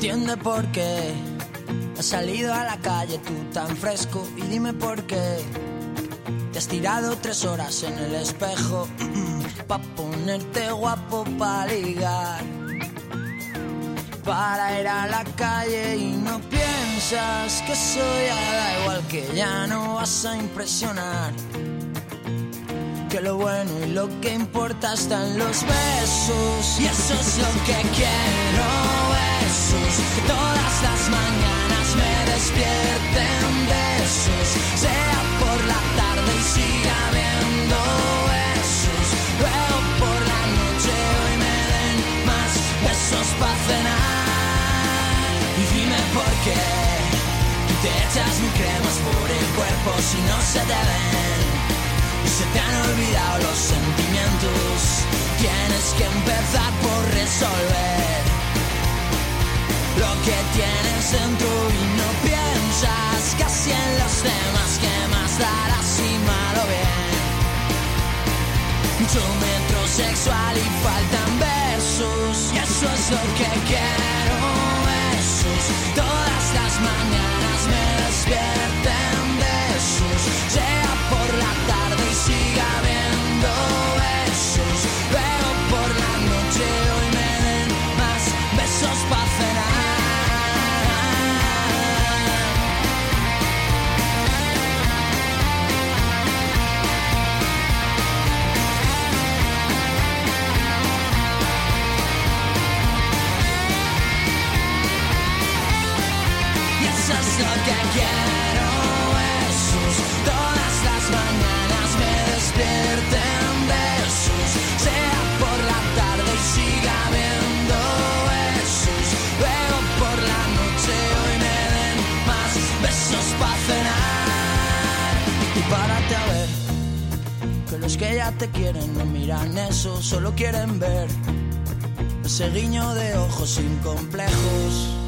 entiende por qué has salido a la calle tú tan fresco. Y dime por qué te has tirado 3 horas en el espejo pa' ponerte guapo, pa' ligar, para ir a la calle. Y no piensas que eso ya da igual, que ya no vas a impresionar, que lo bueno y lo que importa está en los besos. Y eso es lo que quiero, besos, que todas las mañanas me despierten besos, sea por la tarde y siga habiendo besos, luego por la noche hoy me den más besos pa' cenar. Y dime por qué tú te echas mil cremas por el cuerpo si no se te ven y se te han olvidado los sentimientos. Tienes que empezar por resolver lo que tienes dentro y no piensas casi en los demás, que más dará si mal o bien. Mucho metrosexual y faltan besos, y eso es lo que quiero, besos, todas las mañanas me despierten besos, sea por la tarde y siga habiendo besos, luego por la noche hoy me den más besos pa' cenar. Y eso es lo que quiero, besos, todas las mañanas me despierten besos, sea por la tarde y siga habiendo besos, luego por la noche hoy me den más besos pa' cenar. Y párate a ver que los que ya te quieren no miran eso, solo quieren ver ese guiño de ojos sin complejos.